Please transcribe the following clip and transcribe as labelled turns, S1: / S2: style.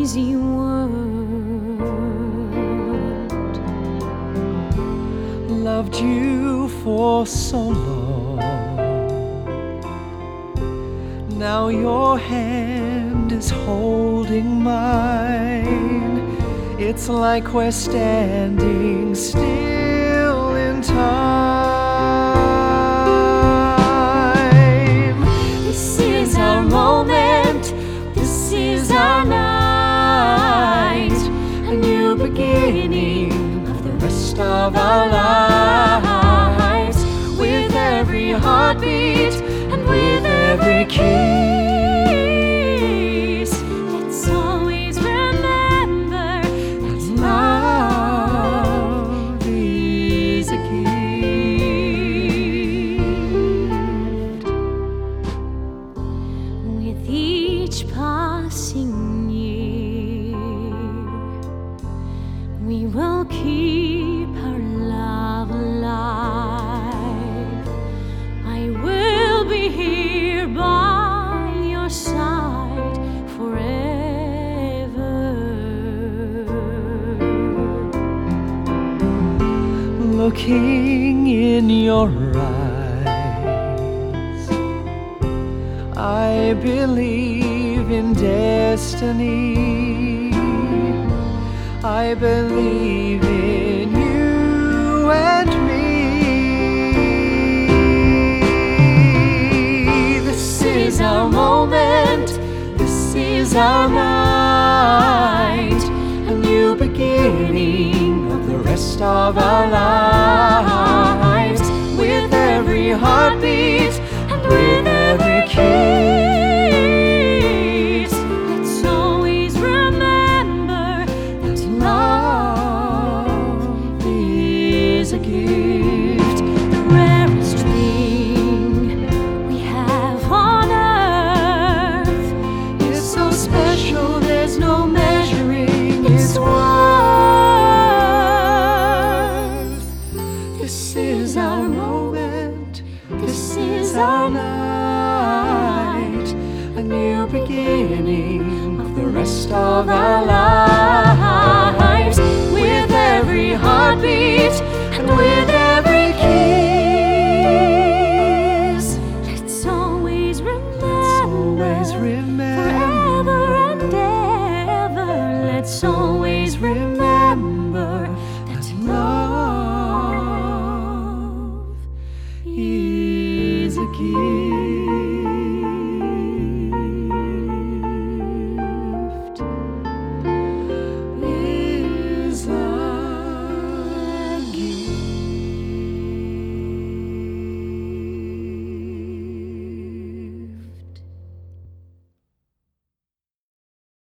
S1: easy word.
S2: Loved you for so long, now your hand is holding mine. It's like we're standing still in time.
S1: This is our moment, this is our night, a new beginning of the rest of our lives. With every heartbeat and with every kiss, let's always remember that love is a gift. With each passing year, we will keep our love alive. I will be here by your side forever.
S2: Looking in your eyes, I believe in destiny. I believe in you and me. This is our moment, this is our night, a new beginning of the rest of our lives. With every heartbeat and with every kiss, let's always remember that love is a gift. The rarest thing we have on earth is so special, there's no measuring its worth. This is our moment, this is our night, a new beginning of the rest of our lives.